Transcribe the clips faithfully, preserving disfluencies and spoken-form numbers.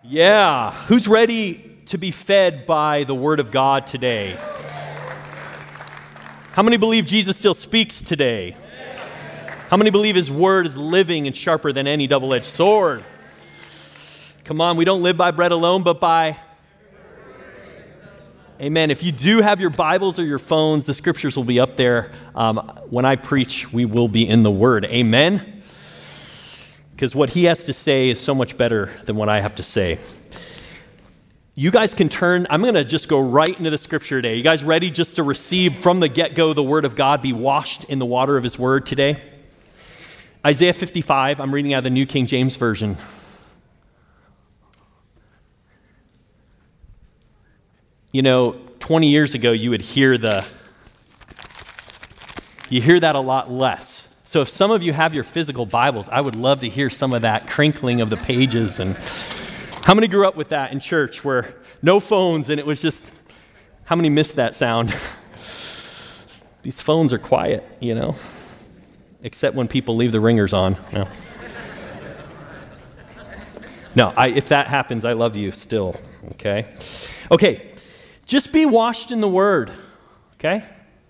Yeah, who's ready to be fed by the Word of God today? How many believe Jesus still speaks today? How many believe His Word is living and sharper than any double-edged sword? Come on, we don't live by bread alone, but by... Amen. If you do have your Bibles or your phones, the scriptures will be up there. Um, when I preach, we will be in the Word. Amen? Because what He has to say is so much better than what I have to say. You guys can turn, I'm going to just go right into the scripture today. You guys ready just to receive from the get-go the Word of God, be washed in the water of His Word today? Isaiah fifty-five, I'm reading out of the New King James Version. You know, twenty years ago, you would hear the, you hear that a lot less. So if some of you have your physical Bibles, I would love to hear some of that crinkling of the pages. And how many grew up with that in church where no phones and it was just, how many missed that sound? These phones are quiet, you know, except when people leave the ringers on. No, no I, if that happens, I love you still, okay? Okay, just be washed in the Word, okay?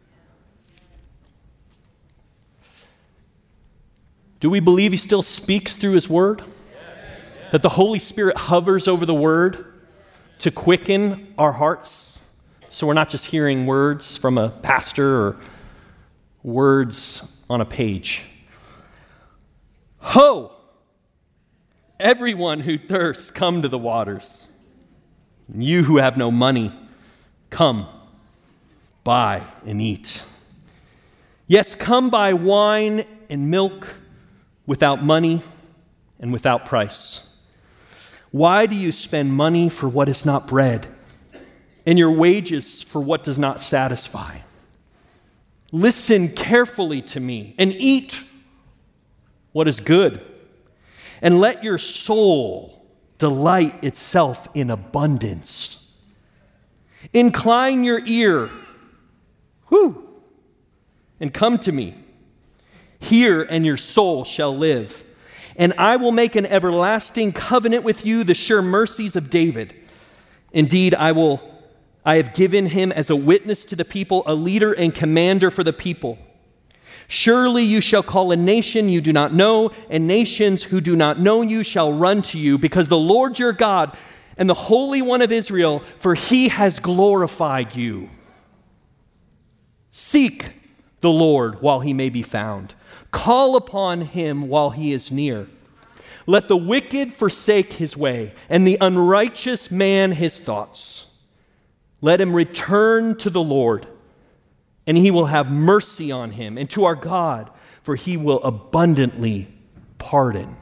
Do we believe He still speaks through His Word? That the Holy Spirit hovers over the Word to quicken our hearts so we're not just hearing words from a pastor or words on a page. Ho! Everyone who thirsts, come to the waters. And you who have no money, come, buy and eat. Yes, come buy wine and milk without money and without price. Why do you spend money for what is not bread, and your wages for what does not satisfy? Listen carefully to me and eat what is good, and let your soul delight itself in abundance. Incline your ear, whew, and come to me. Hear, and your soul shall live. And I will make an everlasting covenant with you, the sure mercies of David. Indeed, I will, I have given him as a witness to the people, a leader and commander for the people. Surely you shall call a nation you do not know, and nations who do not know you shall run to you, because the Lord your God and the Holy One of Israel, for He has glorified you. Seek the Lord while He may be found. Call upon Him while He is near. Let the wicked forsake his way, and the unrighteous man his thoughts. Let him return to the Lord, and He will have mercy on him, and to our God, for He will abundantly pardon.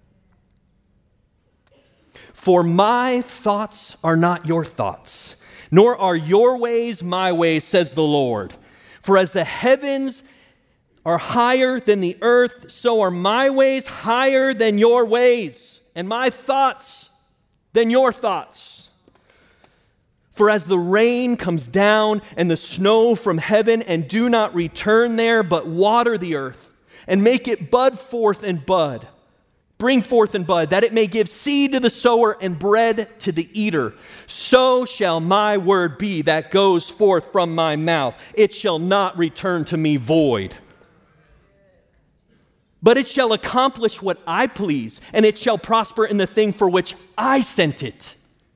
For my thoughts are not your thoughts, nor are your ways my ways, says the Lord. For as the heavens are higher than the earth, so are my ways higher than your ways, and my thoughts than your thoughts. For as the rain comes down and the snow from heaven, and do not return there, but water the earth, and make it bud forth and bud, bring forth and bud, that it may give seed to the sower and bread to the eater, so shall my word be that goes forth from my mouth. It shall not return to me void, but it shall accomplish what I please, and it shall prosper in the thing for which I sent it.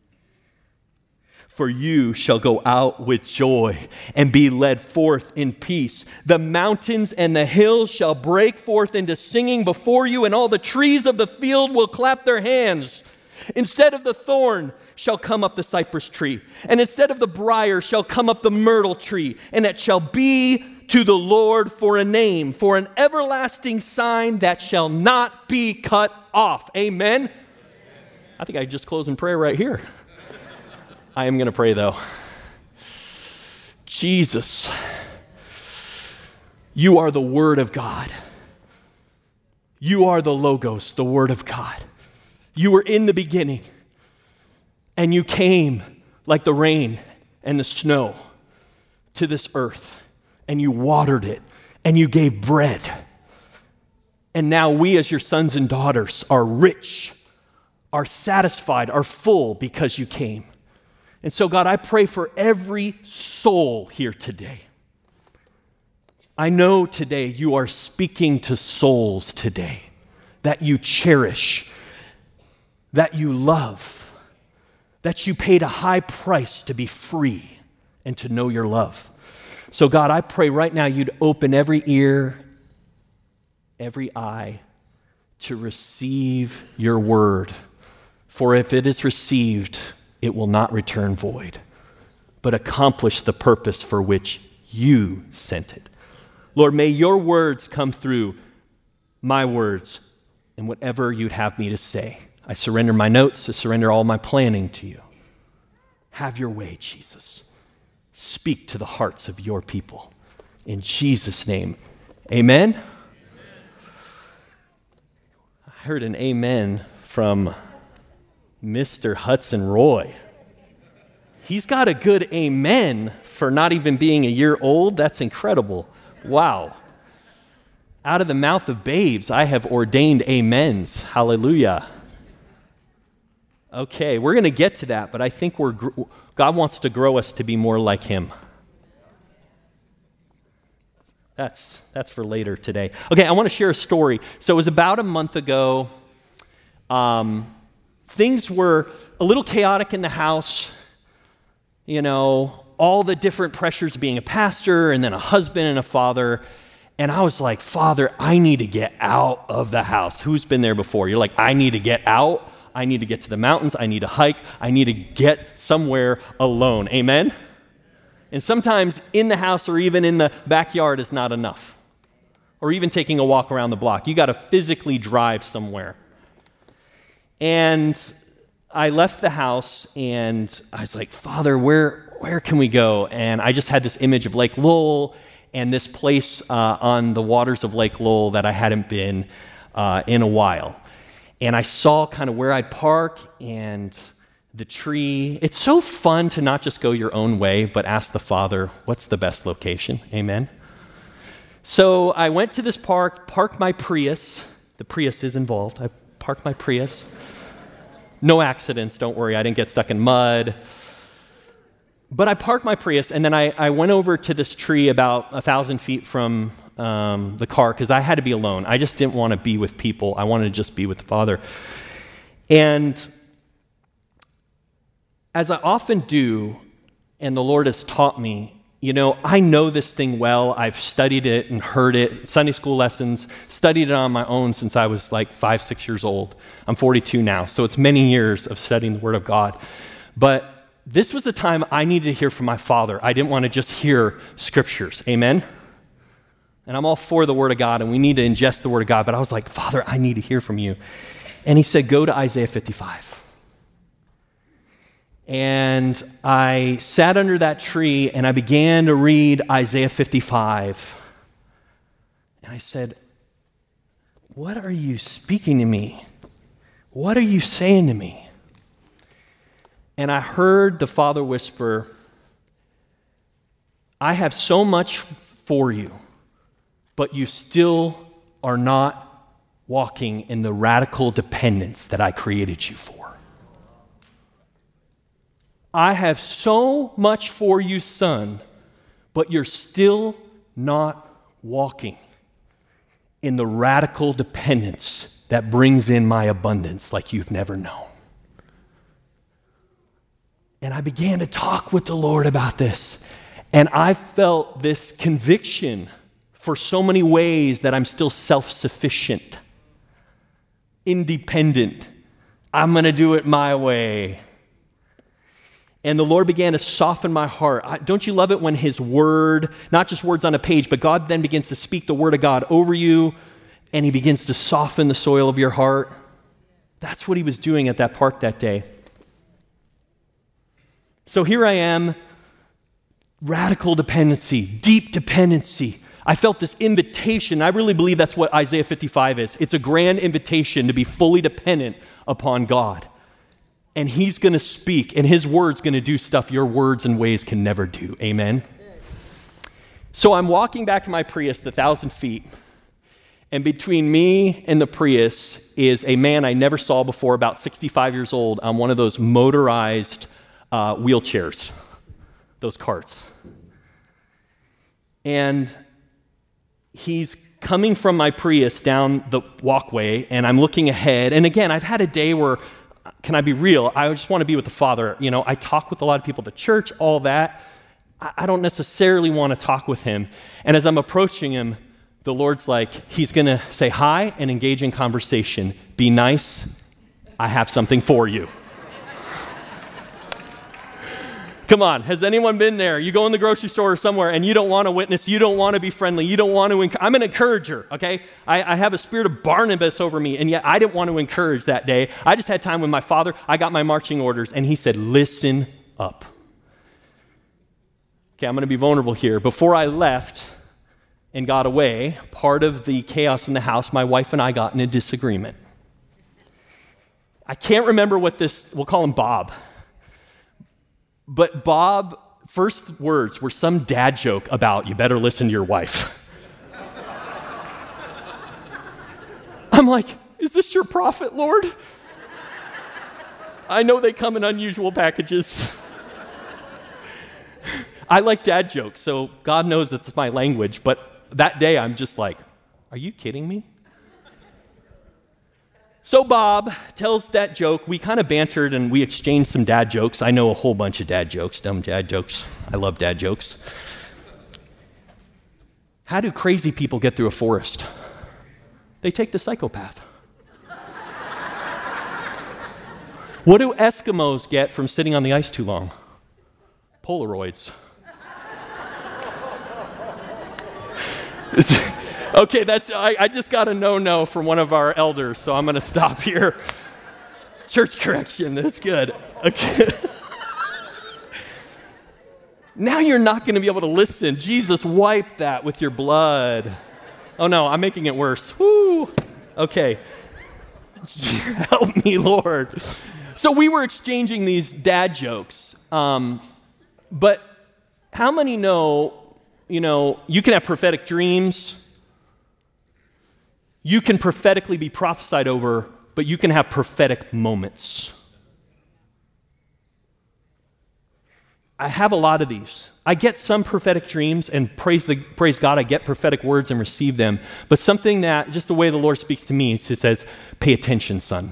For you shall go out with joy and be led forth in peace. The mountains and the hills shall break forth into singing before you, and all the trees of the field will clap their hands. Instead of the thorn shall come up the cypress tree, and instead of the briar shall come up the myrtle tree, and it shall be to the Lord for a name, for an everlasting sign that shall not be cut off. Amen? Amen. I think I just close in prayer right here. I am going to pray though. Jesus, You are the Word of God. You are the Logos, the Word of God. You were in the beginning, and You came like the rain and the snow to this earth, and You watered it, and You gave bread. And now we as Your sons and daughters are rich, are satisfied, are full because you came. And so, God, I pray for every soul here today. I know today you are speaking to souls today that you cherish, that you love, that you paid a high price to be free and to know your love. So, God, I pray right now you'd open every ear, every eye to receive your word. For if it is received, it will not return void, but accomplish the purpose for which you sent it. Lord, may your words come through my words and whatever you'd have me to say. I surrender my notes. I surrender all my planning to you. Have your way, Jesus. Speak to the hearts of your people. In Jesus' name, amen. Amen. I heard an amen from Mister Hudson Roy. He's got a good amen for not even being a year old. That's incredible. Wow. Out of the mouth of babes, I have ordained amens. Hallelujah. Okay, we're going to get to that, but I think we're God wants to grow us to be more like him. That's that's for later today. Okay, I want to share a story. So it was about a month ago. Um, things were a little chaotic in the house. You know, all the different pressures of being a pastor and then a husband and a father. And I was like, Father, I need to get out of the house. Who's been there before? You're like, I need to get out. I need to get to the mountains. I need to hike. I need to get somewhere alone. Amen? And sometimes in the house or even in the backyard is not enough. Or even taking a walk around the block. You got to physically drive somewhere. And I left the house and I was like, Father, where where can we go? And I just had this image of Lake Lowell and this place uh, on the waters of Lake Lowell that I hadn't been uh, in a while. And I saw kind of where I'd park and the tree. It's so fun to not just go your own way, but ask the Father, what's the best location? Amen? So I went to this park, parked my Prius. The Prius is involved. I parked my Prius. No accidents, don't worry. I didn't get stuck in mud. But I parked my Prius, and then I, I went over to this tree about a thousand feet from um, the car because I had to be alone. I just didn't want to be with people. I wanted to just be with the Father. And as I often do, and the Lord has taught me, you know, I know this thing well. I've studied it and heard it, Sunday school lessons, studied it on my own since I was like five, six years old. I'm forty-two now, so it's many years of studying the Word of God. But this was a time I needed to hear from my Father. I didn't want to just hear scriptures. Amen? And I'm all for the Word of God, and we need to ingest the Word of God. But I was like, Father, I need to hear from you. And he said, go to Isaiah fifty-five. And I sat under that tree, and I began to read Isaiah fifty-five. And I said, what are you speaking to me? What are you saying to me? And I heard the Father whisper, I have so much for you, but you still are not walking in the radical dependence that I created you for. I have so much for you, son, but you're still not walking in the radical dependence that brings in my abundance like you've never known. And I began to talk with the Lord about this. And I felt this conviction for so many ways that I'm still self-sufficient, independent. I'm going to do it my way. And the Lord began to soften my heart. I, don't you love it when his word, not just words on a page, but God then begins to speak the word of God over you, and he begins to soften the soil of your heart? That's what he was doing at that park that day. So here I am, radical dependency, deep dependency. I felt this invitation. I really believe that's what Isaiah fifty-five is. It's a grand invitation to be fully dependent upon God. And he's going to speak, and his word's going to do stuff your words and ways can never do. Amen? So I'm walking back to my Prius, the thousand feet, And between me and the Prius is a man I never saw before, about sixty-five years old, on one of those motorized uh, wheelchairs, those carts. And he's coming from my Prius down the walkway, and I'm looking ahead. And again, I've had a day where, can I be real? I just want to be with the Father. You know, I talk with a lot of people at the church, all that. I don't necessarily want to talk with him. And as I'm approaching him, the Lord's like, he's going to say hi and engage in conversation. Be nice. I have something for you. Come on, has anyone been there? You go in the grocery store or somewhere and you don't want to witness, you don't want to be friendly, you don't want to, enc- I'm an encourager, okay? I, I have a spirit of Barnabas over me, and yet I didn't want to encourage that day. I just had time with my Father, I got my marching orders, and he said, listen up. Okay, I'm going to be vulnerable here. Before I left and got away, part of the chaos in the house, my wife and I got in a disagreement. I can't remember what this, we'll call him Bob. But Bob, first words were some dad joke about, you better listen to your wife. I'm like, is this your prophet, Lord? I know they come in unusual packages. I like dad jokes, so God knows that's my language, but that day I'm just like, are you kidding me? So Bob tells that joke. We kind of bantered and we exchanged some dad jokes. I know a whole bunch of dad jokes, dumb dad jokes. I love dad jokes. How do crazy people get through a forest? They take the psychopath. What do Eskimos get from sitting on the ice too long? Polaroids. Okay, that's I, I just got a no-no from one of our elders, so I'm going to stop here. Church correction, that's good. Okay. Now you're not going to be able to listen. Jesus wiped that with your blood. Oh no, I'm making it worse. Woo. Okay. Help me, Lord. So we were exchanging these dad jokes, um, but how many know, you know, you can have prophetic dreams. You can prophetically be prophesied over, but you can have prophetic moments. I have a lot of these. I get some prophetic dreams, and praise the praise God, I get prophetic words and receive them. But something that, just the way the Lord speaks to me, it says, pay attention, son.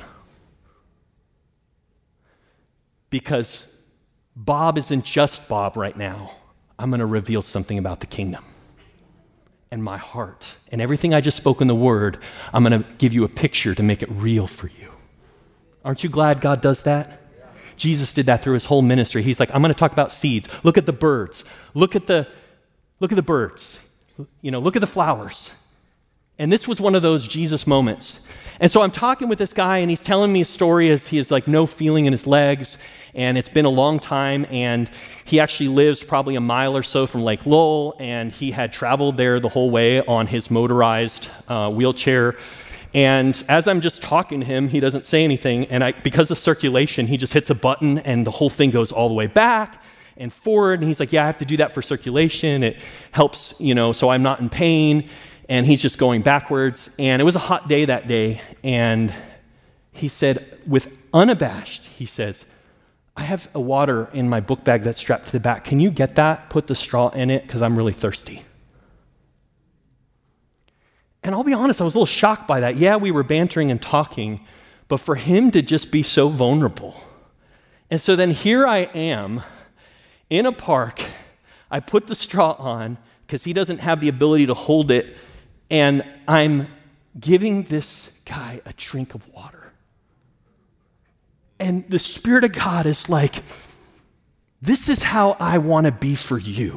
Because Bob isn't just Bob right now. I'm going to reveal something about the kingdom. And my heart, and everything I just spoke in the word, I'm going to give you a picture to make it real for you. Aren't you glad God does that? Yeah. Jesus did that through his whole ministry. He's like, I'm going to talk about seeds. Look at the birds. Look at the, look at the birds. You know, look at the flowers. And this was one of those Jesus moments. And so I'm talking with this guy, and he's telling me a story as he has like no feeling in his legs, and it's been a long time, and he actually lives probably a mile or so from Lake Lowell, and he had traveled there the whole way on his motorized uh, wheelchair. And as I'm just talking to him, he doesn't say anything, and I, because of circulation, he just hits a button, and the whole thing goes all the way back and forward, and he's like, yeah, I have to do that for circulation. It helps, you know, so I'm not in pain. And he's just going backwards. And it was a hot day that day. And he said, with unabashed, he says, I have a water in my book bag that's strapped to the back. Can you get that? Put the straw in it, because I'm really thirsty. And I'll be honest, I was a little shocked by that. Yeah, we were bantering and talking, but for him to just be so vulnerable. And so then here I am in a park. I put the straw on because he doesn't have the ability to hold it. And I'm giving this guy a drink of water. And the Spirit of God is like, this is how I want to be for you.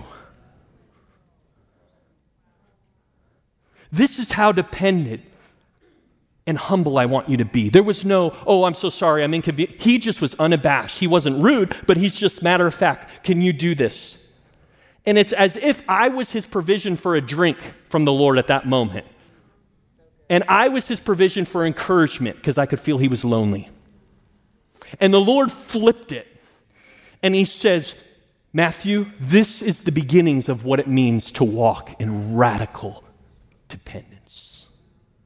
This is how dependent and humble I want you to be. There was no, oh, I'm so sorry, I'm inconvenient. He just was unabashed. He wasn't rude, but he's just matter of fact, can you do this? And it's as if I was his provision for a drink from the Lord at that moment. And I was his provision for encouragement because I could feel he was lonely. And the Lord flipped it. And he says, Matthew, this is the beginnings of what it means to walk in radical dependence.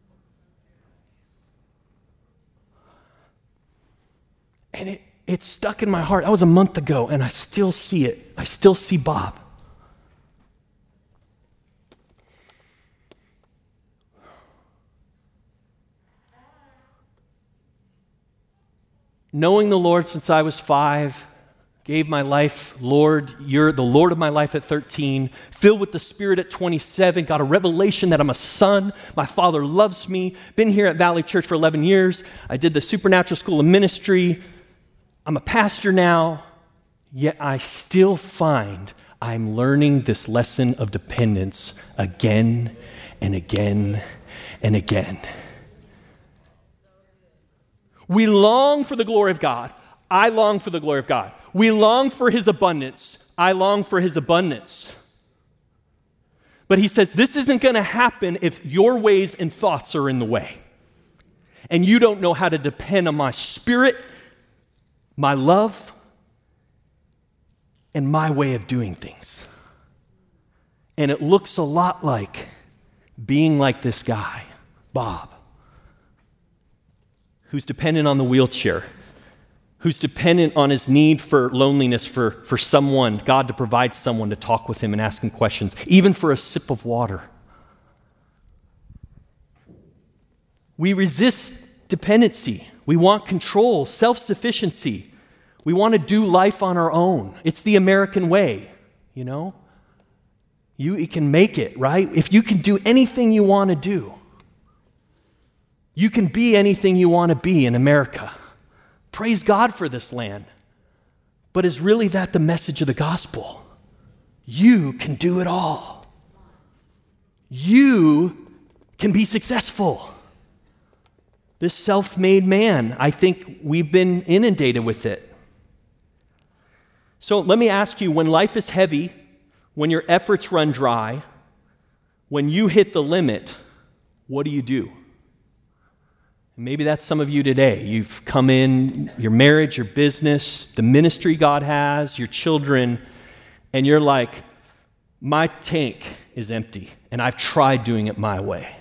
And it, it stuck in my heart. That was a month ago, and I still see it. I still see Bob. Knowing the Lord since I was five, gave my life, Lord, you're the Lord of my life at thirteen, filled with the Spirit at twenty-seven, got a revelation that I'm a son, my Father loves me, been here at Valley Church for eleven years, I did the Supernatural School of Ministry, I'm a pastor now, yet I still find I'm learning this lesson of dependence again and again and again. We long for the glory of God. I long for the glory of God. We long for his abundance. I long for his abundance. But he says this isn't going to happen if your ways and thoughts are in the way. And you don't know how to depend on my spirit, my love, and my way of doing things. And it looks a lot like being like this guy, Bob, who's dependent on the wheelchair, who's dependent on his need for loneliness, for, for someone, God to provide someone to talk with him and ask him questions, even for a sip of water. We resist dependency. We want control, self-sufficiency. We want to do life on our own. It's the American way, you know? You, you can make it, right? If you can do anything you want to do, you can be anything you want to be in America. Praise God for this land. But is really that the message of the gospel? You can do it all. You can be successful. This self-made man, I think we've been inundated with it. So let me ask you, when life is heavy, when your efforts run dry, when you hit the limit, what do you do? Maybe that's some of you today. You've come in, your marriage, your business, the ministry God has, your children, and you're like, my tank is empty, and I've tried doing it my way.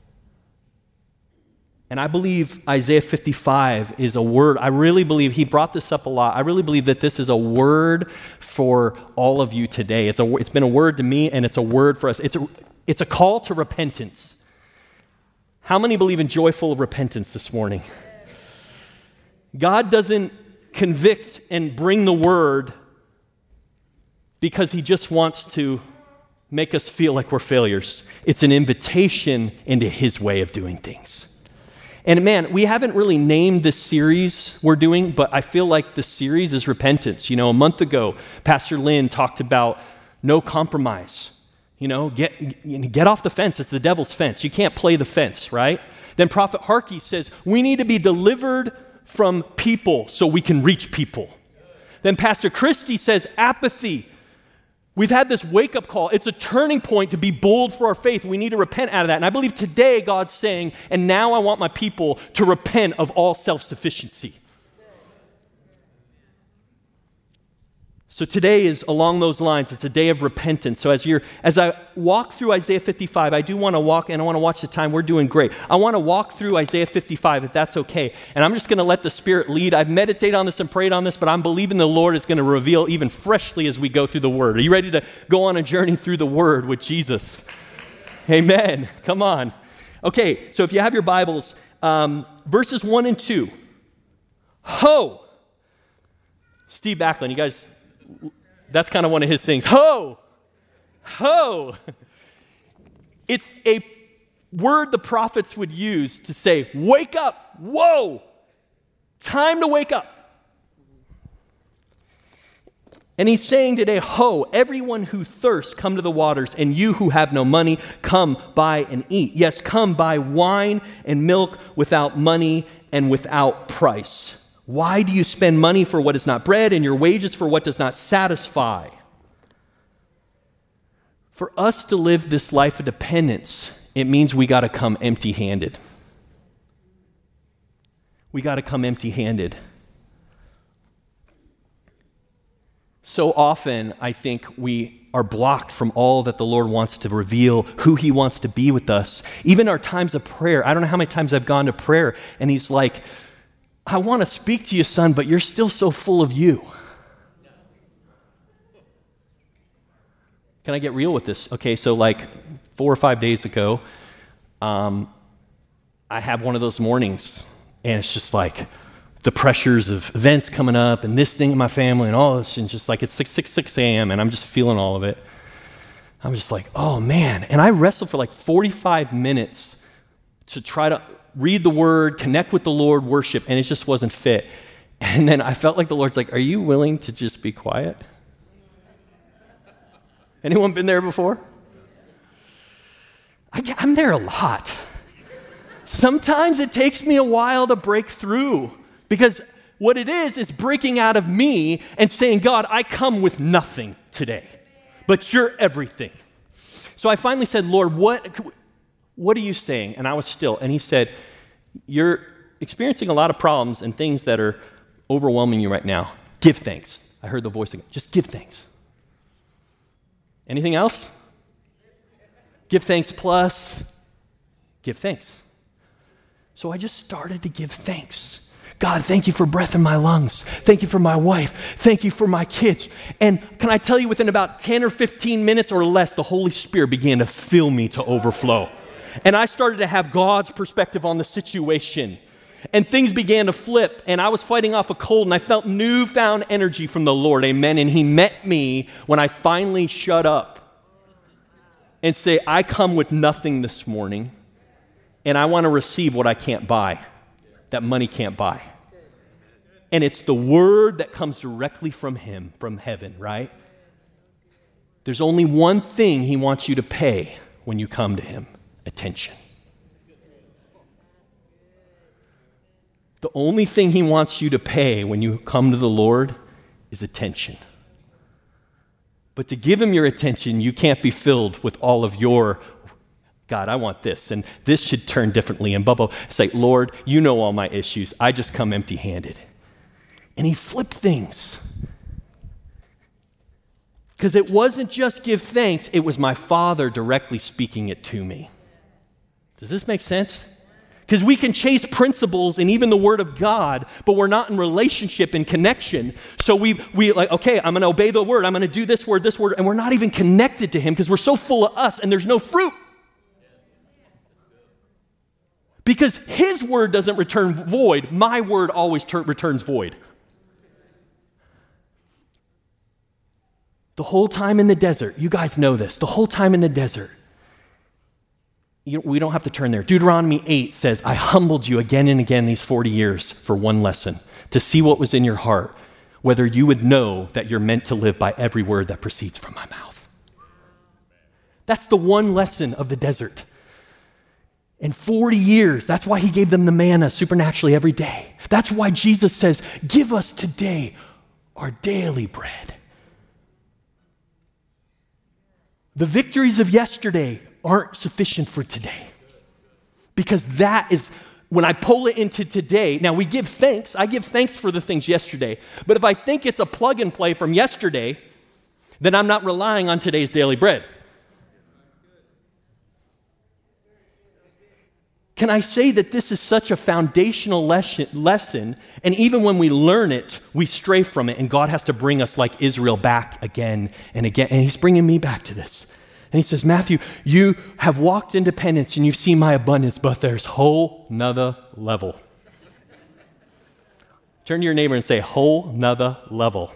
And I believe Isaiah fifty-five is a word. I really believe, he brought this up a lot. I really believe that this is a word for all of you today. It's, a, it's been a word to me, and it's a word for us. It's a, it's a call to repentance. How many believe in joyful repentance this morning? God doesn't convict and bring the word because he just wants to make us feel like we're failures. It's an invitation into his way of doing things. And man, we haven't really named this series we're doing, but I feel like the series is repentance. You know, a month ago, Pastor Lynn talked about no compromise. You know, get, get off the fence. It's the devil's fence. You can't play the fence, right? Then Prophet Harkey says, we need to be delivered from people so we can reach people. Then Pastor Christie says, apathy. We've had this wake-up call. It's a turning point to be bold for our faith. We need to repent out of that. And I believe today God's saying, and now I want my people to repent of all self-sufficiency. So today is along those lines. It's a day of repentance. So as you're, as I walk through Isaiah fifty-five, I do want to walk, and I want to watch the time. We're doing great. I want to walk through Isaiah fifty-five, if that's okay. And I'm just going to let the Spirit lead. I've meditated on this and prayed on this, but I'm believing the Lord is going to reveal even freshly as we go through the Word. Are you ready to go on a journey through the Word with Jesus? Amen. Come on. Okay, so if you have your Bibles, um, verses one and two. Ho! Steve Backlund, you guys... That's kind of one of his things. Ho! Ho! It's a word the prophets would use to say, wake up, whoa, time to wake up. And he's saying today, ho, everyone who thirsts, come to the waters, and you who have no money, come buy and eat. Yes, come buy wine and milk without money and without price. Why do you spend money for what is not bread and your wages for what does not satisfy? For us to live this life of dependence, it means we got to come empty-handed. We got to come empty-handed. So often, I think we are blocked from all that the Lord wants to reveal, who he wants to be with us. Even our times of prayer. I don't know how many times I've gone to prayer, and he's like, I want to speak to you, son, but you're still so full of you. Can I get real with this? Okay, so like four or five days ago, um, I had one of those mornings, and it's just like the pressures of events coming up and this thing in my family and all this, and just like it's six, six, six a.m., and I'm just feeling all of it. I'm just like, oh, man. And I wrestled for like forty-five minutes to try to read the word, connect with the Lord, worship, and it just wasn't fit. And then I felt like the Lord's like, are you willing to just be quiet? Anyone been there before? I, I'm there a lot. Sometimes it takes me a while to break through, because what it is is breaking out of me and saying, God, I come with nothing today, but you're everything. So I finally said, Lord, what, what are you saying? And I was still. And he said, you're experiencing a lot of problems and things that are overwhelming you right now. Give thanks. I heard the voice again. Just give thanks. Anything else? Give thanks plus give thanks. So I just started to give thanks. God, thank you for breath in my lungs. Thank you for my wife. Thank you for my kids. And can I tell you, within about ten or fifteen minutes or less, the Holy Spirit began to fill me to overflow. And I started to have God's perspective on the situation. And things began to flip, and I was fighting off a cold, and I felt newfound energy from the Lord, amen. And he met me when I finally shut up and say, I come with nothing this morning, and I want to receive what I can't buy, that money can't buy. And it's the word that comes directly from him, from heaven, right? There's only one thing he wants you to pay when you come to him: attention. The only thing he wants you to pay when you come to the Lord is attention. But to give him your attention, you can't be filled with all of your, God, I want this, and this should turn differently, and blah, blah. It's like, Lord, you know all my issues. I just come empty-handed. And he flipped things. Because it wasn't just give thanks, it was my Father directly speaking it to me. Does this make sense? Because we can chase principles and even the Word of God, but we're not in relationship and connection. So we, we like, okay, I'm going to obey the Word. I'm going to do this word, this word, and we're not even connected to Him because we're so full of us and there's no fruit. Because His Word doesn't return void. My Word always ter- returns void. The whole time in the desert, you guys know this, the whole time in the desert, You, we don't have to turn there. Deuteronomy eight says, I humbled you again and again these forty years for one lesson, to see what was in your heart, whether you would know that you're meant to live by every word that proceeds from my mouth. That's the one lesson of the desert. In forty years, that's why he gave them the manna supernaturally every day. That's why Jesus says, give us today our daily bread. The victories of yesterday aren't sufficient for today. Because that is, when I pull it into today, now we give thanks, I give thanks for the things yesterday, but if I think it's a plug and play from yesterday, then I'm not relying on today's daily bread. Can I say that this is such a foundational lesson, and even when we learn it, we stray from it, and God has to bring us like Israel back again and again, and he's bringing me back to this. And he says, Matthew, you have walked in dependence and you've seen my abundance, but there's whole nother level. Turn to your neighbor and say, whole nother level.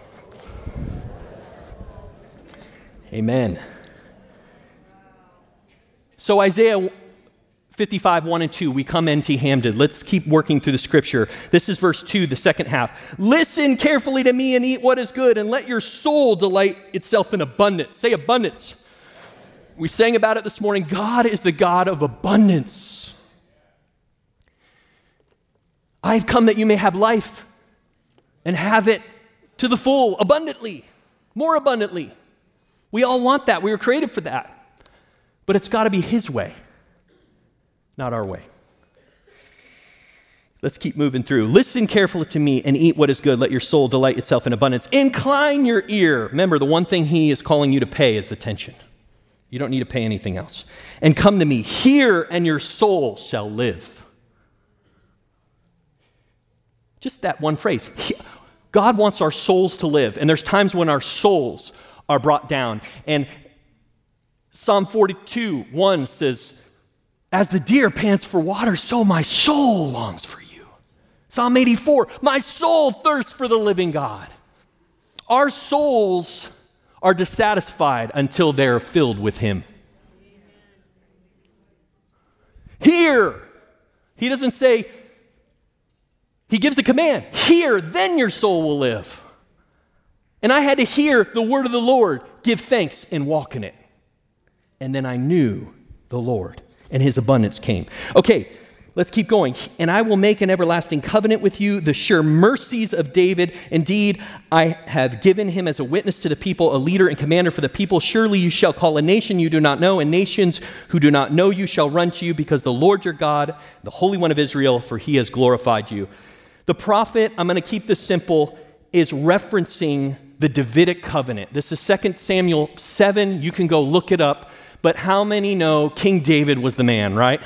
Amen. So Isaiah fifty-five, one and two, we come empty-handed. Let's keep working through the scripture. This is verse two, the second half. Listen carefully to me and eat what is good, and let your soul delight itself in abundance. Say abundance. We sang about it this morning. God is the God of abundance. I've come that you may have life and have it to the full, abundantly, more abundantly. We all want that. We were created for that. But it's got to be his way, not our way. Let's keep moving through. Listen carefully to me and eat what is good. Let your soul delight itself in abundance. Incline your ear. Remember, the one thing he is calling you to pay is attention. You don't need to pay anything else. And come to me. Hear, and your soul shall live. Just that one phrase. He, God wants our souls to live, and there's times when our souls are brought down. And Psalm forty-two, one says, as the deer pants for water, so my soul longs for you. Psalm eighty-four, my soul thirsts for the living God. Our souls are dissatisfied until they're filled with him. Here, he doesn't say, he gives a command, hear, then your soul will live. And I had to hear the word of the Lord, give thanks and walk in it. And then I knew the Lord, and his abundance came. Okay, let's keep going. And I will make an everlasting covenant with you, the sure mercies of David. Indeed, I have given him as a witness to the people, a leader and commander for the people. Surely you shall call a nation you do not know, and nations who do not know you shall run to you, because the Lord your God, the Holy One of Israel, for he has glorified you. The prophet, I'm going to keep this simple, is referencing the Davidic covenant. This is Second Samuel seven. You can go look it up. But how many know King David was the man, right?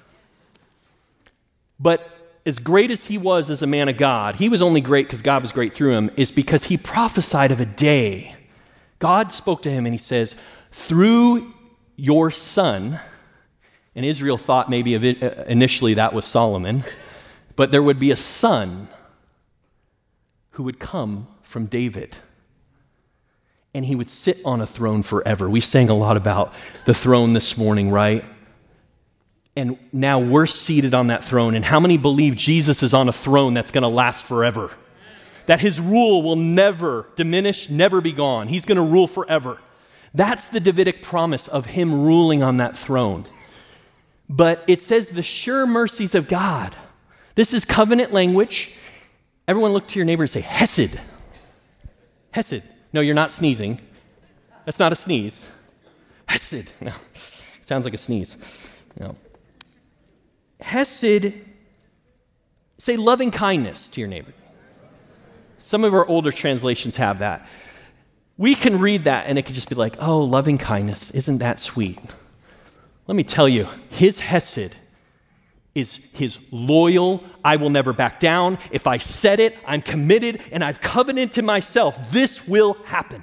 But as great as he was as a man of God, he was only great because God was great through him, is because he prophesied of a day. God spoke to him and he says, through your son, and Israel thought maybe of it, uh, initially that was Solomon, but there would be a son who would come from David. And he would sit on a throne forever. We sang a lot about the throne this morning, right? And now we're seated on that throne. And how many believe Jesus is on a throne that's going to last forever? That his rule will never diminish, never be gone. He's going to rule forever. That's the Davidic promise of him ruling on that throne. But it says the sure mercies of God. This is covenant language. Everyone look to your neighbor and say, Hesed. Hesed. No, you're not sneezing. That's not a sneeze. Hesed. No. Sounds like a sneeze. No. Hesed, say loving kindness to your neighbor. Some of our older translations have that. We can read that and it could just be like, oh, loving kindness, isn't that sweet? Let me tell you, his Hesed is his loyal, I will never back down. If I said it, I'm committed, and I've covenanted myself. This will happen.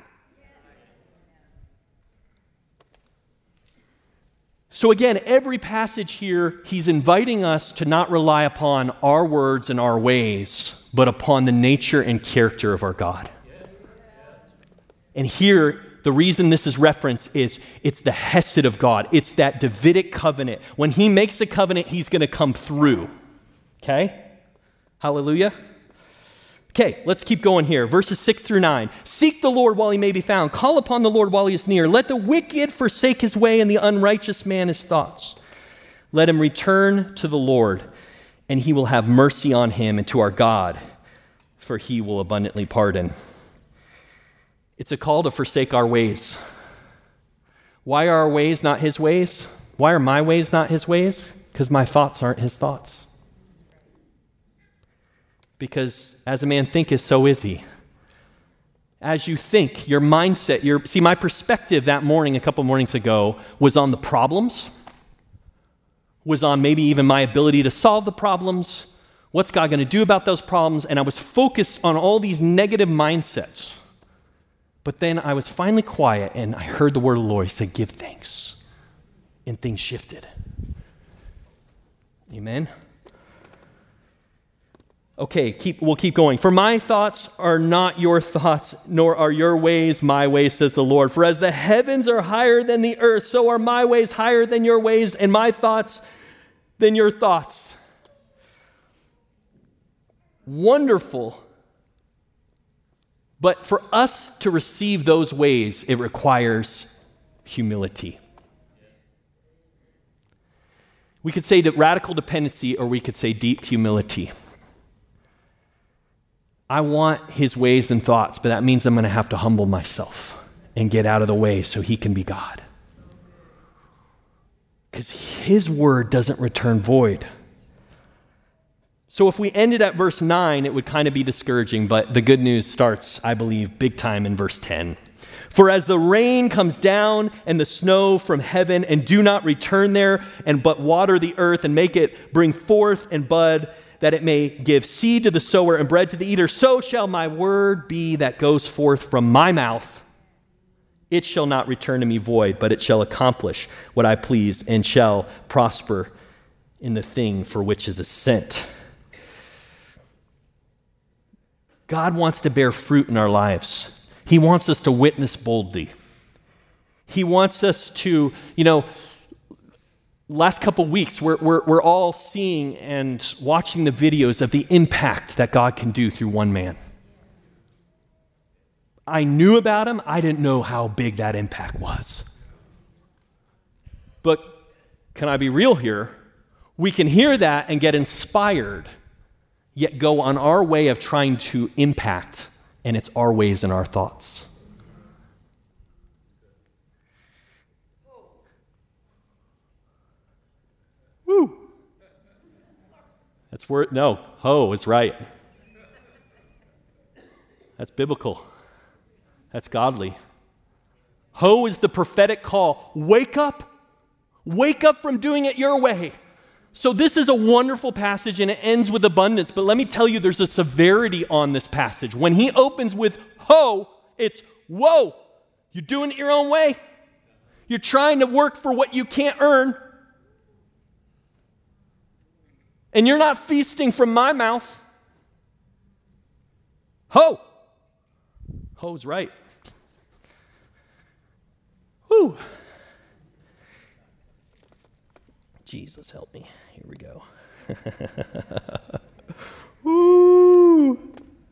So again, every passage here, he's inviting us to not rely upon our words and our ways, but upon the nature and character of our God. And here, the reason this is referenced is it's the Hesed of God. It's that Davidic covenant. When he makes a covenant, he's going to come through. Okay? Hallelujah. Okay, let's keep going here. Verses six through nine. Seek the Lord while he may be found. Call upon the Lord while he is near. Let the wicked forsake his way and the unrighteous man his thoughts. Let him return to the Lord, and he will have mercy on him, and to our God, for he will abundantly pardon. It's a call to forsake our ways. Why are our ways not his ways? Why are my ways not his ways? Because my thoughts aren't his thoughts. Because as a man thinketh, so is he. As you think, your mindset, your see, my perspective that morning, a couple mornings ago, was on the problems, was on maybe even my ability to solve the problems. What's God going to do about those problems? And I was focused on all these negative mindsets. But then I was finally quiet and I heard the word of the Lord. He said, give thanks. And things shifted. Amen. Okay, keep, we'll keep going. For my thoughts are not your thoughts, nor are your ways my ways, says the Lord. For as the heavens are higher than the earth, so are my ways higher than your ways, and my thoughts than your thoughts. Wonderful. But for us to receive those ways, it requires humility. We could say that radical dependency, or we could say deep humility. I want his ways and thoughts, but that means I'm going to have to humble myself and get out of the way so he can be God. Because his word doesn't return void. So if we ended at verse nine, it would kind of be discouraging, but the good news starts, I believe, big time in verse ten. For as the rain comes down and the snow from heaven and do not return there, and but water the earth and make it bring forth and bud, that it may give seed to the sower and bread to the eater, so shall my word be that goes forth from my mouth. It shall not return to me void, but it shall accomplish what I please and shall prosper in the thing for which it is sent. God wants to bear fruit in our lives. He wants us to witness boldly. He wants us to, you know, last couple weeks, we're, we're, we're all seeing and watching the videos of the impact that God can do through one man. I knew about him. I didn't know how big that impact was. But can I be real here? We can hear that and get inspired, yet go on our way of trying to impact, and it's our ways and our thoughts. Woo! That's word, no, ho is right. That's biblical. That's godly. Ho is the prophetic call. Wake up. Wake up from doing it your way. So this is a wonderful passage and it ends with abundance, but let me tell you there's a severity on this passage. When he opens with ho, it's whoa, you're doing it your own way. You're trying to work for what you can't earn. And you're not feasting from my mouth. Ho. Ho's right. Whew. Jesus, help me. Here we go. Woo.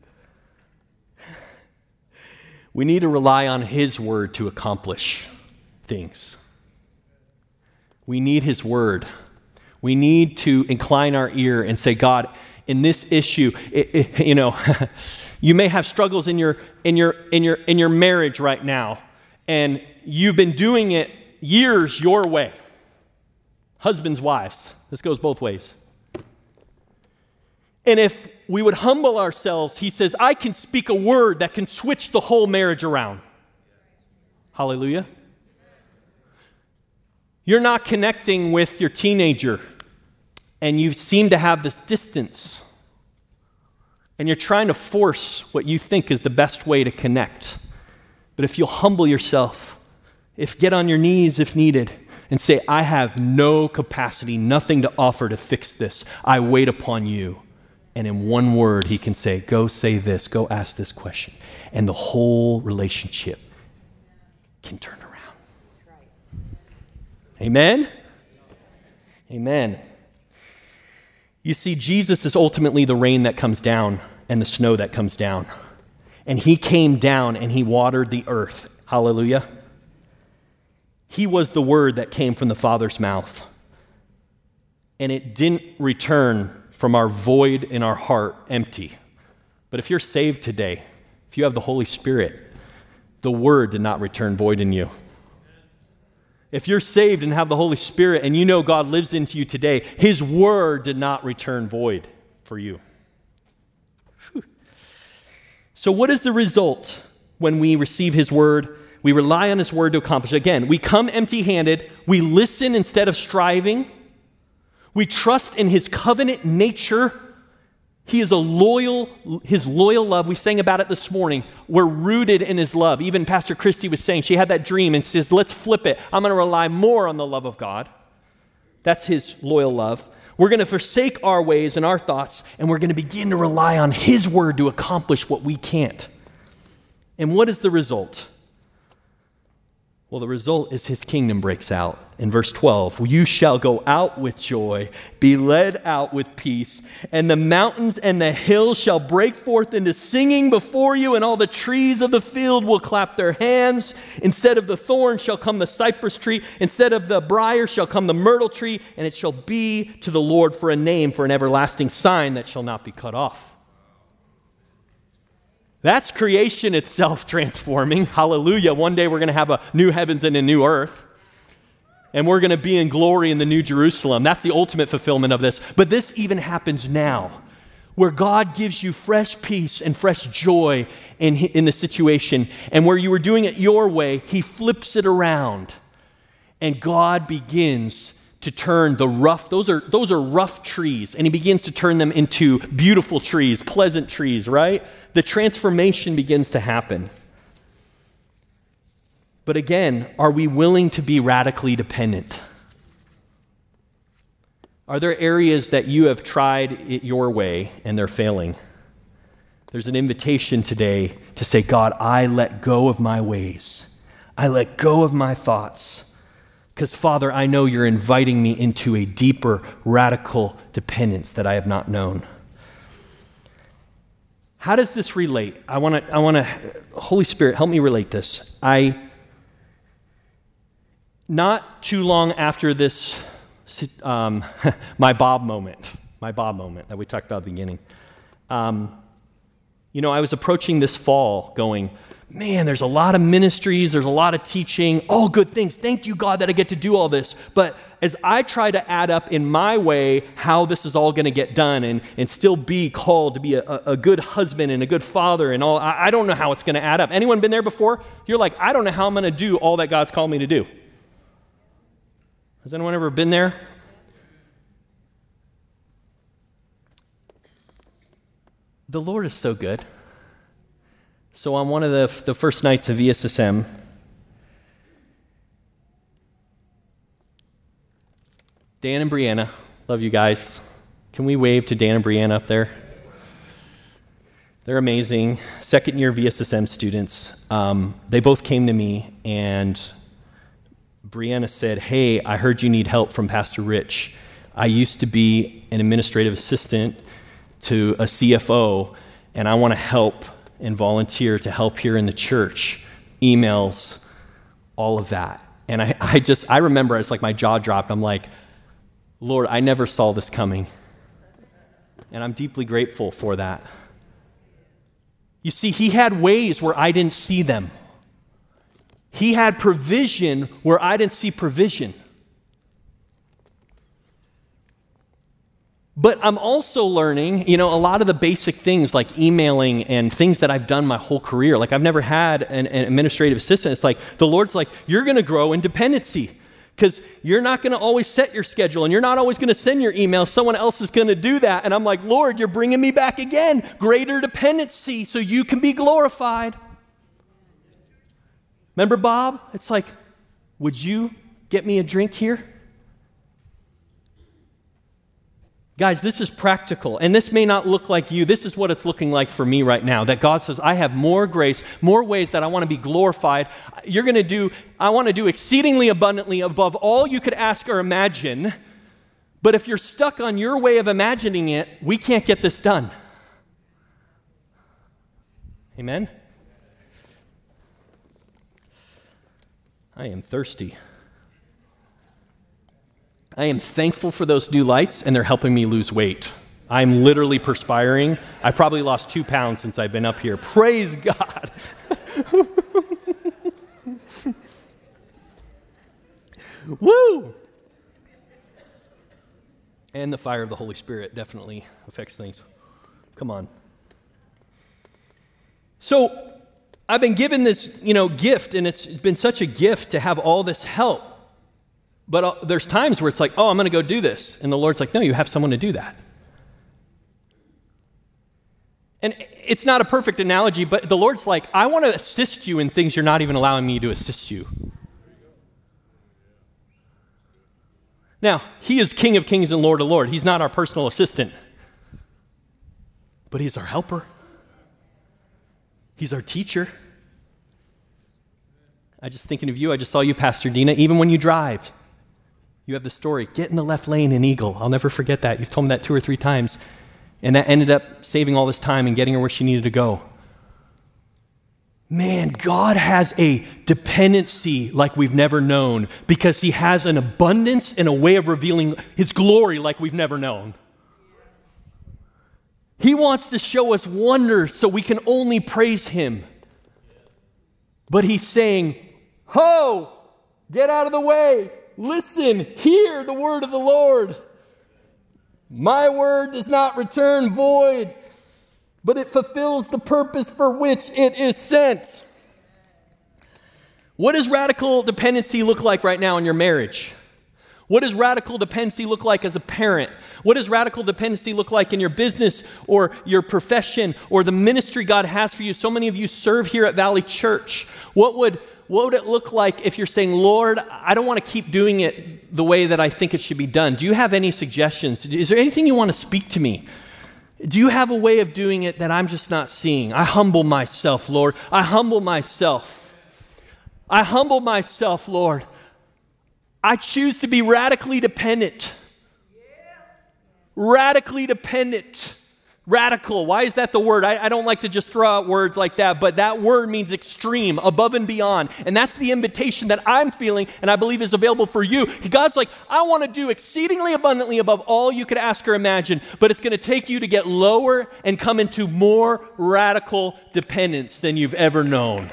We need to rely on his word to accomplish things. We need his word. We need to incline our ear and say, God, in this issue, it, it, you know, you may have struggles in your in your in your in your marriage right now, and you've been doing it years your way. Husbands, wives, this goes both ways. And if we would humble ourselves, he says, I can speak a word that can switch the whole marriage around. Hallelujah. You're not connecting with your teenager, and you seem to have this distance, and you're trying to force what you think is the best way to connect. But if you'll humble yourself, if get on your knees if needed, and say, I have no capacity, nothing to offer to fix this. I wait upon you. And in one word, he can say, go say this, go ask this question. And the whole relationship can turn around. Amen? Amen. You see, Jesus is ultimately the rain that comes down and the snow that comes down. And he came down and he watered the earth. Hallelujah. He was the word that came from the Father's mouth. And it didn't return from our void in our heart empty. But if you're saved today, if you have the Holy Spirit, the word did not return void in you. If you're saved and have the Holy Spirit and you know God lives into you today, his word did not return void for you. Whew. So what is the result when we receive his word? We rely on his word to accomplish. Again, we come empty-handed. We listen instead of striving. We trust in his covenant nature. He is a loyal, his loyal love. We sang about it this morning. We're rooted in his love. Even Pastor Christy was saying, she had that dream and says, let's flip it. I'm going to rely more on the love of God. That's his loyal love. We're going to forsake our ways and our thoughts, and we're going to begin to rely on his word to accomplish what we can't. And what is the result? Well, the result is his kingdom breaks out. In verse twelve, you shall go out with joy, be led out with peace, and the mountains and the hills shall break forth into singing before you, and all the trees of the field will clap their hands. Instead of the thorn shall come the cypress tree, instead of the briar shall come the myrtle tree, and it shall be to the Lord for a name, for an everlasting sign that shall not be cut off. That's creation itself transforming. Hallelujah. One day we're going to have a new heavens and a new earth. And we're going to be in glory in the new Jerusalem. That's the ultimate fulfillment of this. But this even happens now, where God gives you fresh peace and fresh joy in, in the situation. And where you were doing it your way, he flips it around. And God begins to turn the rough, those are, those are rough trees, and he begins to turn them into beautiful trees, pleasant trees, right? The transformation begins to happen. But again, are we willing to be radically dependent? Are there areas that you have tried it your way and they're failing? There's an invitation today to say, God, I let go of my ways. I let go of my thoughts. Because, Father, I know you're inviting me into a deeper, radical dependence that I have not known. How does this relate? I want to, I want to, Holy Spirit, help me relate this. I, not too long after this, um, my Bob moment, my Bob moment that we talked about at the beginning, um, you know, I was approaching this fall going, man, there's a lot of ministries, there's a lot of teaching, all good things. Thank you, God, that I get to do all this. But as I try to add up in my way how this is all going to get done and, and still be called to be a, a good husband and a good father and all, I, I don't know how it's going to add up. Anyone been there before? You're like, I don't know how I'm going to do all that God's called me to do. Has anyone ever been there? The Lord is so good. So on one of the, the first nights of E S S M, Dan and Brianna, love you guys. Can we wave to Dan and Brianna up there? They're amazing, second year V S S M students. Um, they both came to me and Brianna said, hey, I heard you need help from Pastor Rich. I used to be an administrative assistant to a C F O and I want to help and volunteer to help here in the church, emails, all of that. And I, I just, I remember it's like my jaw dropped. I'm like, Lord, I never saw this coming. And I'm deeply grateful for that. You see, he had ways where I didn't see them. He had provision where I didn't see provision. But I'm also learning, you know, a lot of the basic things like emailing and things that I've done my whole career. Like I've never had an, an administrative assistant. It's like the Lord's like, you're going to grow in dependency because you're not going to always set your schedule and you're not always going to send your emails. Someone else is going to do that. And I'm like, Lord, you're bringing me back again. Greater dependency so you can be glorified. Remember Bob? It's like, would you get me a drink here? Guys, this is practical, and this may not look like you. This is what it's looking like for me right now, that God says, I have more grace, more ways that I want to be glorified. You're going to do, I want to do exceedingly abundantly above all you could ask or imagine, but if you're stuck on your way of imagining it, we can't get this done. Amen? I am thirsty. I am thankful for those new lights, and they're helping me lose weight. I'm literally perspiring. I probably lost two pounds since I've been up here. Praise God. Woo! And the fire of the Holy Spirit definitely affects things. Come on. So I've been given this, you know, gift, and it's been such a gift to have all this help. But uh, there's times where it's like, oh, I'm going to go do this. And the Lord's like, no, you have someone to do that. And it's not a perfect analogy, but the Lord's like, I want to assist you in things you're not even allowing me to assist you. Now, he is King of Kings and Lord of Lords. He's not our personal assistant. But he's our helper. He's our teacher. I just thinking of you, I just saw you, Pastor Dina, even when you drive. You have the story, get in the left lane in Eagle. I'll never forget that. You've told me that two or three times. And that ended up saving all this time and getting her where she needed to go. Man, God has a dependency like we've never known because he has an abundance and a way of revealing his glory like we've never known. He wants to show us wonders so we can only praise him. But he's saying, ho, get out of the way. Listen, hear the word of the Lord. My word does not return void, but it fulfills the purpose for which it is sent. What does radical dependency look like right now in your marriage? What does radical dependency look like as a parent? What does radical dependency look like in your business or your profession or the ministry God has for you? So many of you serve here at Valley Church. What would, what would it look like if you're saying, Lord, I don't want to keep doing it the way that I think it should be done? Do you have any suggestions? Is there anything you want to speak to me? Do you have a way of doing it that I'm just not seeing? I humble myself, Lord. I humble myself. I humble myself, Lord. I choose to be radically dependent. Yes. Radically dependent. Radical. Why is that the word? I, I don't like to just throw out words like that, but that word means extreme, above and beyond. And that's the invitation that I'm feeling and I believe is available for you. God's like, I want to do exceedingly abundantly above all you could ask or imagine, but it's going to take you to get lower and come into more radical dependence than you've ever known.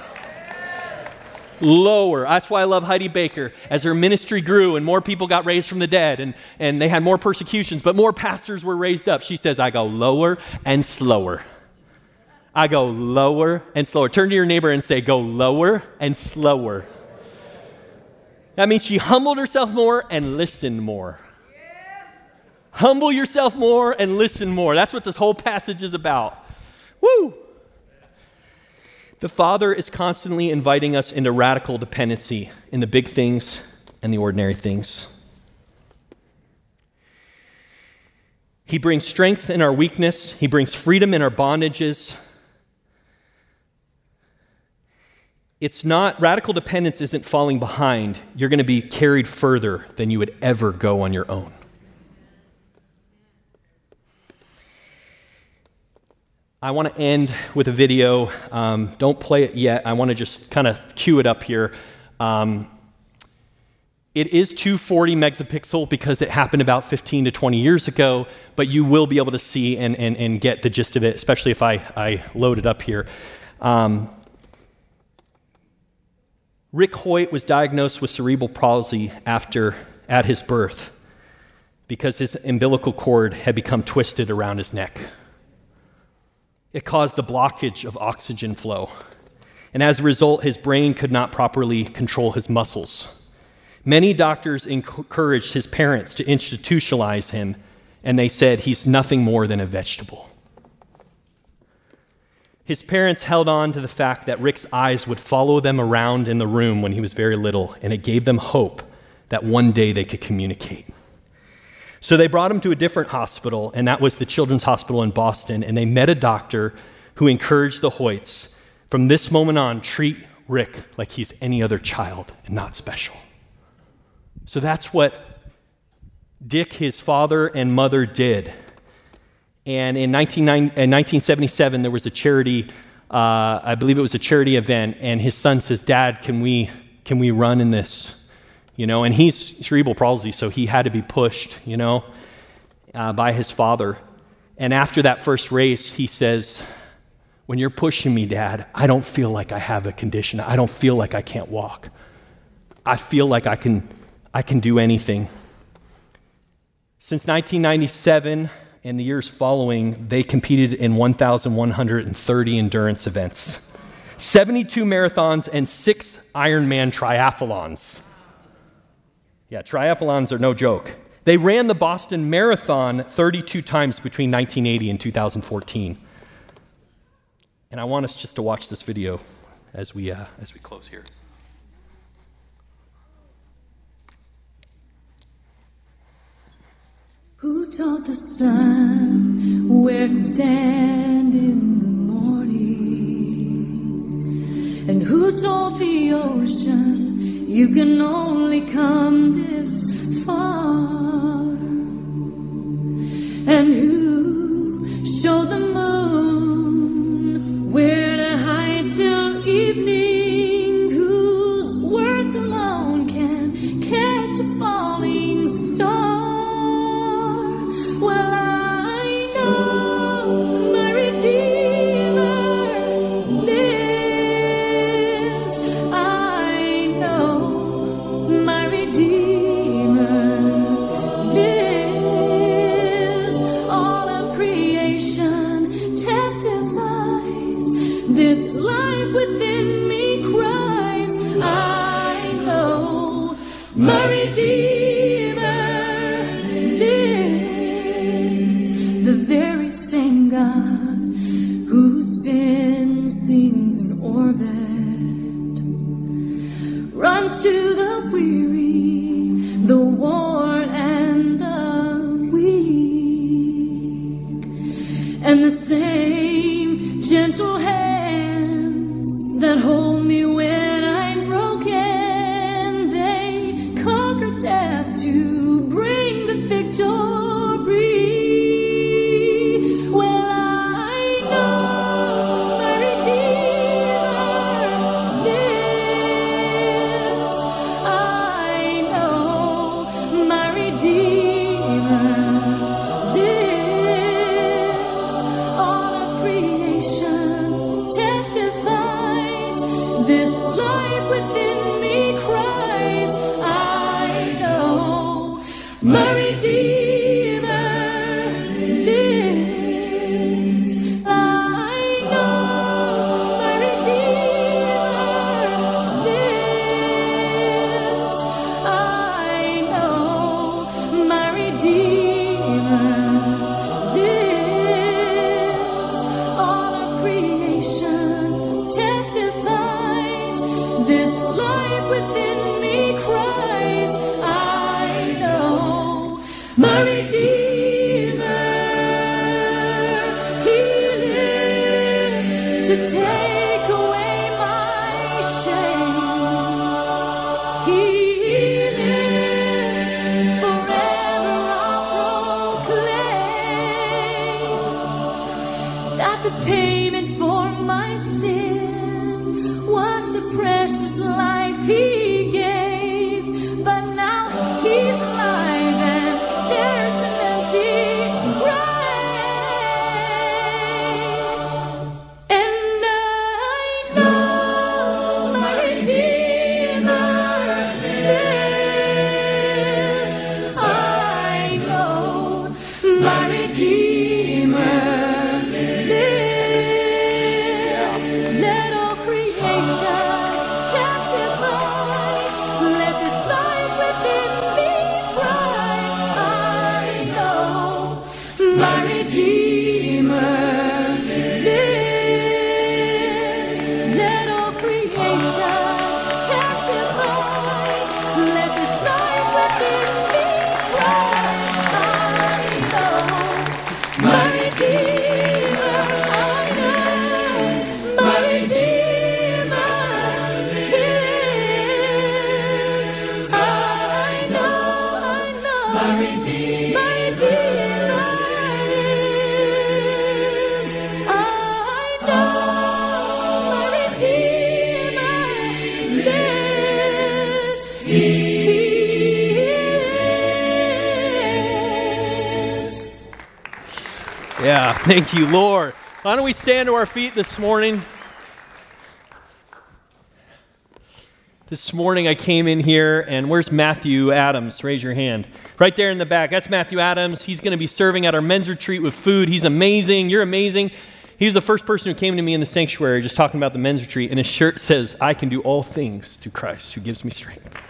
Lower. That's why I love Heidi Baker. As her ministry grew and more people got raised from the dead and, and they had more persecutions, but more pastors were raised up, she says, I go lower and slower. I go lower and slower. Turn to your neighbor and say, go lower and slower. That means she humbled herself more and listened more. Humble yourself more and listen more. That's what this whole passage is about. Woo! The Father is constantly inviting us into radical dependency in the big things and the ordinary things. He brings strength in our weakness. He brings freedom in our bondages. It's not, radical dependence isn't falling behind. You're going to be carried further than you would ever go on your own. I want to end with a video. Um, don't play it yet. I want to just kind of cue it up here. Um, it is two forty megapixel because it happened about fifteen to twenty years ago, but you will be able to see and, and, and get the gist of it, especially if I, I load it up here. Um, Rick Hoyt was diagnosed with cerebral palsy after at his birth because his umbilical cord had become twisted around his neck. It caused the blockage of oxygen flow. And as a result, his brain could not properly control his muscles. Many doctors encouraged his parents to institutionalize him, and they said he's nothing more than a vegetable. His parents held on to the fact that Rick's eyes would follow them around in the room when he was very little, and it gave them hope that one day they could communicate. So they brought him to a different hospital, and that was the Children's Hospital in Boston, and they met a doctor who encouraged the Hoyts, from this moment on, treat Rick like he's any other child and not special. So that's what Dick, his father and mother, did. And in nineteen seventy-seven, there was a charity, uh, I believe it was a charity event, and his son says, Dad, can we, can we run in this? You know, and he's cerebral palsy, so he had to be pushed, you know, uh, by his father. And after that first race, he says, when you're pushing me, Dad, I don't feel like I have a condition. I don't feel like I can't walk. I feel like I can, I can do anything. Since nineteen ninety-seven and the years following, they competed in one thousand one hundred thirty endurance events, seventy-two marathons, and six Ironman triathlons. Yeah, triathlons are no joke. They ran the Boston Marathon thirty-two times between nineteen eighty and two thousand fourteen. And I want us just to watch this video as we uh, as we close here. Who taught the sun where to stand in the morning? And who told the ocean you can only come this far? And who showed the moon where to hide till evening? Whose words alone can catch a falling star? Well, I know my Redeemer lives. I know my Redeemer lives. All of creation testifies. This life within me cries. I know my Redeemer. runs to the weary, the worn and the weak. And the same gentle hands that hold me when I'm broken, they conquer death to bring the victory. Yeah, thank you, Lord. Why don't we stand to our feet this morning? This morning I came in here, and where's Matthew Adams? Raise your hand. Right there in the back. That's Matthew Adams. He's going to be serving at our men's retreat with food. He's amazing. You're amazing. He's the first person who came to me in the sanctuary just talking about the men's retreat, and his shirt says, "I can do all things through Christ who gives me strength."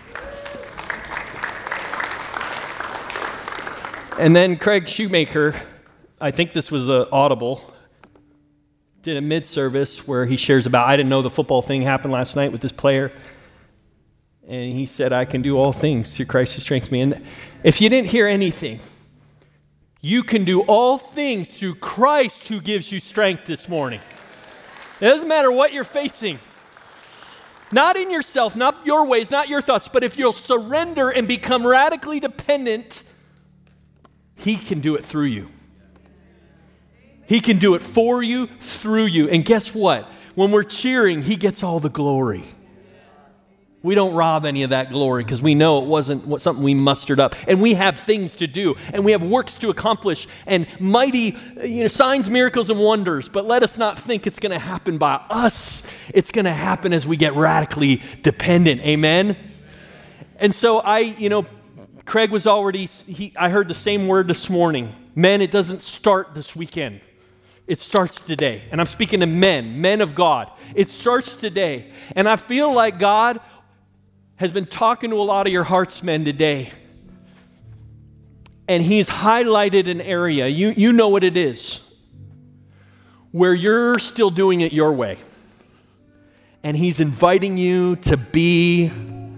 And then Craig Shoemaker, I think this was uh, audible, did a mid-service where he shares about, I didn't know the football thing happened last night with this player. And he said, I can do all things through Christ who strengthens me. And if you didn't hear anything, you can do all things through Christ who gives you strength this morning. It doesn't matter what you're facing. Not in yourself, not your ways, not your thoughts, but if you'll surrender and become radically dependent, He can do it through you. He can do it for you, through you. And guess what? When we're cheering, He gets all the glory. We don't rob any of that glory because we know it wasn't something we mustered up. And we have things to do, and we have works to accomplish, and mighty, you know, signs, miracles, and wonders. But let us not think it's going to happen by us. It's going to happen as we get radically dependent. Amen? And so I, you know, Craig was already, he, I heard the same word this morning. Men, it doesn't start this weekend. It starts today. And I'm speaking to men, men of God. It starts today. And I feel like God has been talking to a lot of your hearts, men, today. And He's highlighted an area, you, you know what it is, where you're still doing it your way. And He's inviting you to be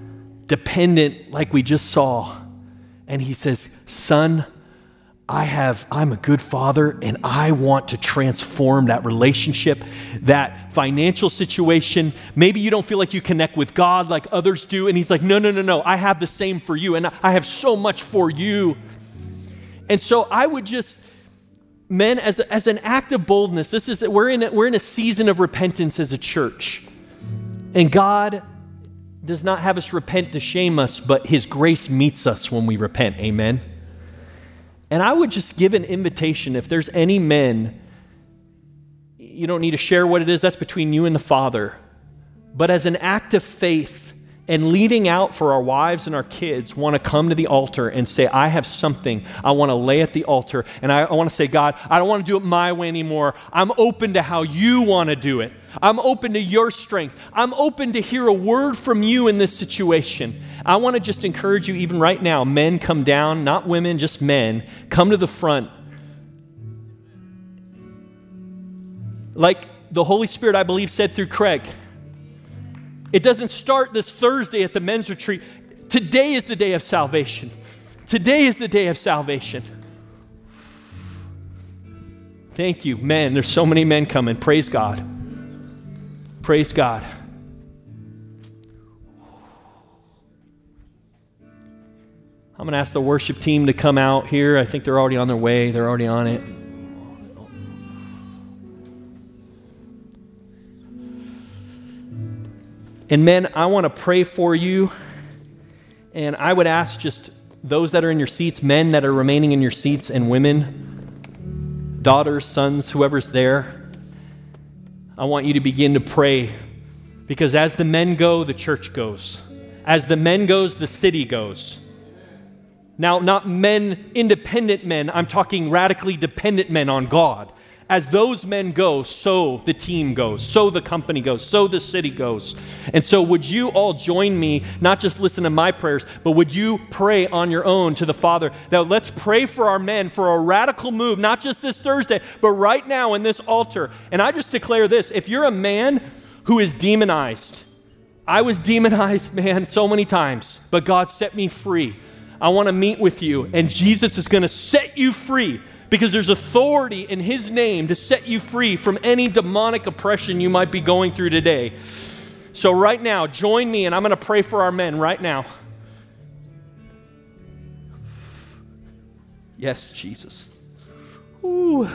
dependent like we just saw. And he says, son, I have, I'm a good father, and I want to transform that relationship, that financial situation. Maybe you don't feel like you connect with God like others do. And he's like, no, no, no, no. I have the same for you, and I have so much for you. And so I would just, men, as, as an act of boldness, this is, we're in, a, we're in a season of repentance as a church. And God does not have us repent to shame us, but his grace meets us when we repent. Amen. And I would just give an invitation, if there's any men, you don't need to share what it is, that's between you and the Father. But as an act of faith and leading out for our wives and our kids, want to come to the altar and say, I have something I want to lay at the altar. And I, I want to say, God, I don't want to do it my way anymore. I'm open to how you want to do it. I'm open to your strength. I'm open to hear a word from you in this situation. I want to just encourage you, even right now, men, come down, not women, just men, come to the front. Like the Holy Spirit, I believe, said through Craig, it doesn't start this Thursday at the men's retreat. Today is the day of salvation. Today is the day of salvation. Thank you, men. There's so many men coming. Praise God. Praise God. I'm going to ask the worship team to come out here. I think they're already on their way. They're already on it. And men, I want to pray for you. And I would ask just those that are in your seats, men that are remaining in your seats, and women, daughters, sons, whoever's there, I want you to begin to pray, because as the men go, the church goes. As the men goes, the city goes. Now, not men, independent men, I'm talking radically dependent men on God. As those men go, so the team goes, so the company goes, so the city goes. And so would you all join me, not just listen to my prayers, but would you pray on your own to the Father? Now let's pray for our men for a radical move, not just this Thursday, but right now in this altar. And I just declare this, if you're a man who is demonized, I was demonized, man, so many times, but God set me free. I want to meet with you, and Jesus is going to set you free, because there's authority in his name to set you free from any demonic oppression you might be going through today. So right now, join me, and I'm going to pray for our men right now. Yes, Jesus. Ooh.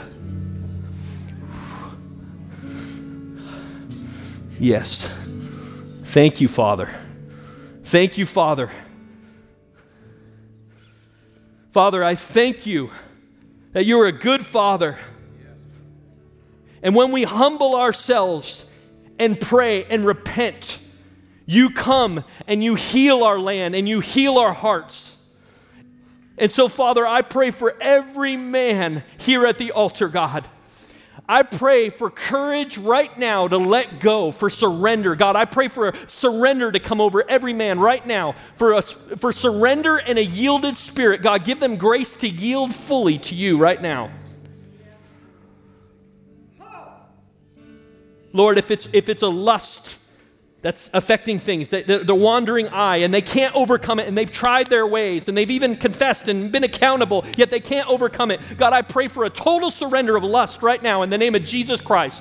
Yes. Thank you, Father. Thank you, Father. Father, I thank you that you're a good Father. And when we humble ourselves and pray and repent, you come and you heal our land and you heal our hearts. And so, Father, I pray for every man here at the altar, God. I pray for courage right now to let go, for surrender. God, I pray for a surrender to come over every man right now, for a, for surrender and a yielded spirit. God, give them grace to yield fully to you right now. Lord, if it's if it's a lust that's affecting things, the, the, the wandering eye, and they can't overcome it, and they've tried their ways, and they've even confessed and been accountable, yet they can't overcome it. God, I pray for a total surrender of lust right now in the name of Jesus Christ.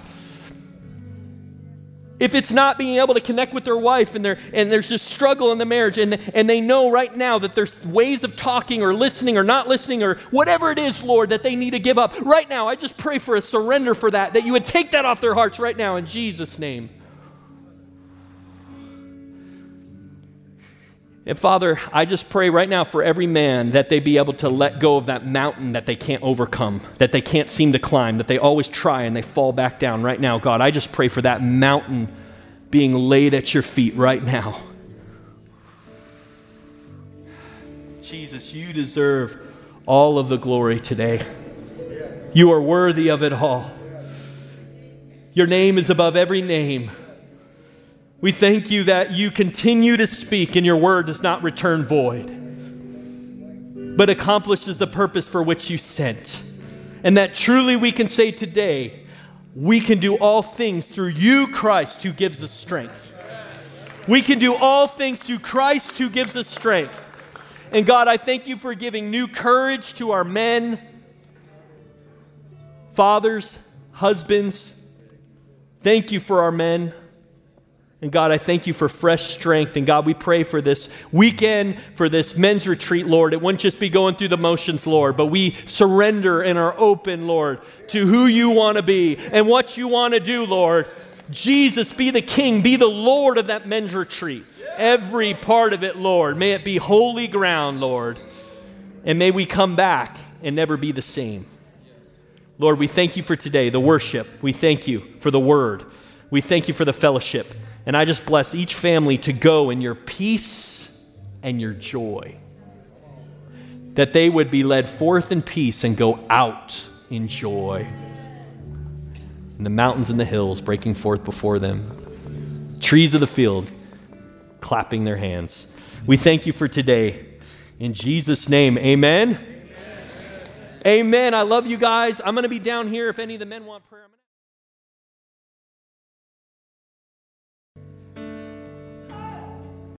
If it's not being able to connect with their wife, and, and there's just struggle in the marriage, and, and they know right now that there's ways of talking or listening or not listening or whatever it is, Lord, that they need to give up, right now, I just pray for a surrender for that, that you would take that off their hearts right now in Jesus' name. And Father, I just pray right now for every man that they be able to let go of that mountain that they can't overcome, that they can't seem to climb, that they always try and they fall back down right now. God, I just pray for that mountain being laid at your feet right now. Jesus, you deserve all of the glory today. You are worthy of it all. Your name is above every name. We thank you that you continue to speak and your word does not return void, but accomplishes the purpose for which you sent. And that truly we can say today, we can do all things through you, Christ, who gives us strength. We can do all things through Christ who gives us strength. And God, I thank you for giving new courage to our men, fathers, husbands. Thank you for our men. And God, I thank you for fresh strength. And God, we pray for this weekend, for this men's retreat, Lord. It wouldn't just be going through the motions, Lord, but we surrender and are open, Lord, to who you want to be and what you want to do, Lord. Jesus, be the King, be the Lord of that men's retreat. Every part of it, Lord. May it be holy ground, Lord. And may we come back and never be the same. Lord, we thank you for today, the worship. We thank you for the word. We thank you for the fellowship. And I just bless each family to go in your peace and your joy. That they would be led forth in peace and go out in joy. And the mountains and the hills breaking forth before them. Trees of the field clapping their hands. We thank you for today. In Jesus' name, amen. Amen. Amen. I love you guys. I'm going to be down here if any of the men want prayer.